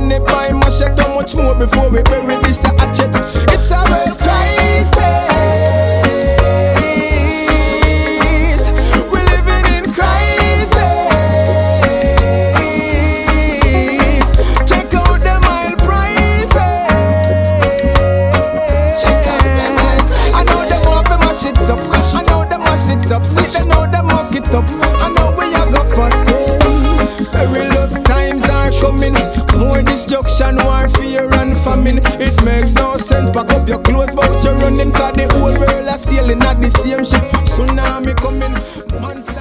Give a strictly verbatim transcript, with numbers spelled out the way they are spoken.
money buy machete. How much more before we bury this a hatchet? It's a real crisis. We're living in crisis. Check out them oil prices. Check out them oil prices. I know them want to mash it up. I know them mash it up. See them know them mock it up. I know where you go for sale. Perilous times are coming. More destruction, warfare and famine. It makes no sense. Pack up your clothes, but you're running. Cause the whole world are sailing at the same ship. Tsunami coming. Man,